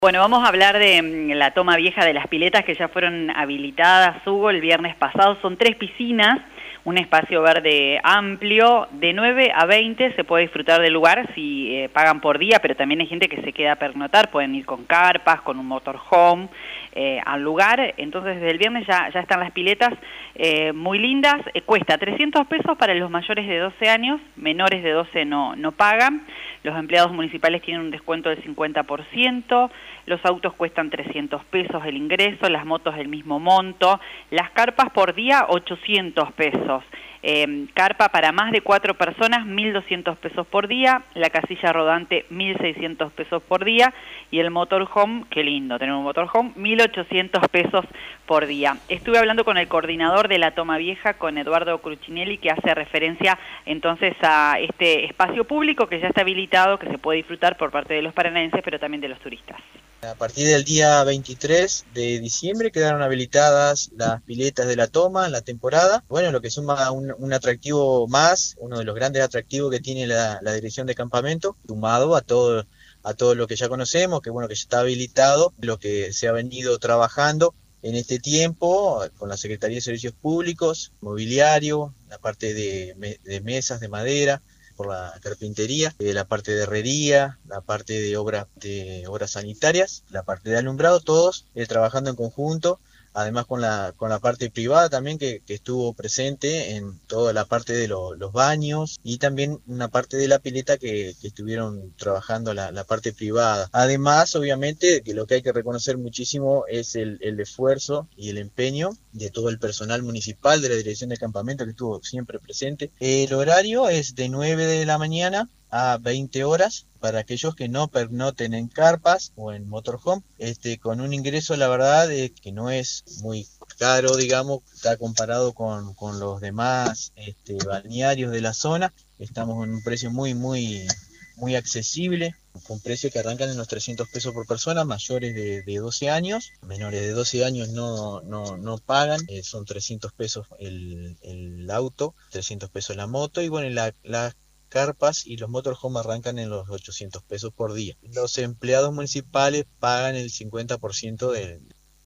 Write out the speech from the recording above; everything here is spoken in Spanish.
Bueno, vamos a hablar de la toma vieja de las piletas que ya fueron habilitadas, Hugo, el viernes pasado. Son 3 piscinas, un espacio verde amplio, de 9 a 20 se puede disfrutar del lugar si pagan por día, pero también hay gente que se queda a pernoctar, pueden ir con carpas, con un motorhome al lugar. Entonces desde el viernes ya están las piletas muy lindas. Cuesta 300 pesos para los mayores de 12 años, menores de 12 no pagan. Los empleados municipales tienen un descuento del 50%, los autos cuestan 300 pesos el ingreso, las motos el mismo monto, las carpas por día 800 pesos. Carpa para más de 4 personas, 1.200 pesos por día, la casilla rodante 1.600 pesos por día y el motorhome, qué lindo tener un motorhome, 1.800 pesos por día. Estuve hablando con el coordinador de la Toma Vieja, con Eduardo Crucinelli, que hace referencia entonces a este espacio público que ya está habilitado, que se puede disfrutar por parte de los paranaenses, pero también de los turistas. A partir del día 23 de diciembre quedaron habilitadas las piletas de la Toma en la temporada. Bueno, lo que suma un atractivo más, uno de los grandes atractivos que tiene la dirección de campamento, sumado a todo lo que ya conocemos, que bueno, que ya está habilitado, lo que se ha venido trabajando en este tiempo con la Secretaría de Servicios Públicos, mobiliario, la parte de mesas de madera, por la carpintería, la parte de herrería, la parte de obras sanitarias, la parte de alumbrado, todos trabajando en conjunto, además con la parte privada también que estuvo presente en toda la parte de los baños y también una parte de la pileta que estuvieron trabajando la parte privada. Además, obviamente, que lo que hay que reconocer muchísimo es el esfuerzo y el empeño de todo el personal municipal de la dirección de campamento que estuvo siempre presente. El horario es de 9 de la mañana a 20 horas para aquellos que no pernoten en carpas o en motorhome, con un ingreso, la verdad, que no es muy caro, digamos, está comparado con los demás balnearios de la zona. Estamos en un precio muy accesible, con precios que arrancan en los 300 pesos por persona, mayores de 12 años, menores de 12 años no pagan, son 300 pesos el auto, 300 pesos la moto, y bueno, las carpas y los motorhome arrancan en los 800 pesos por día. Los empleados municipales pagan el 50%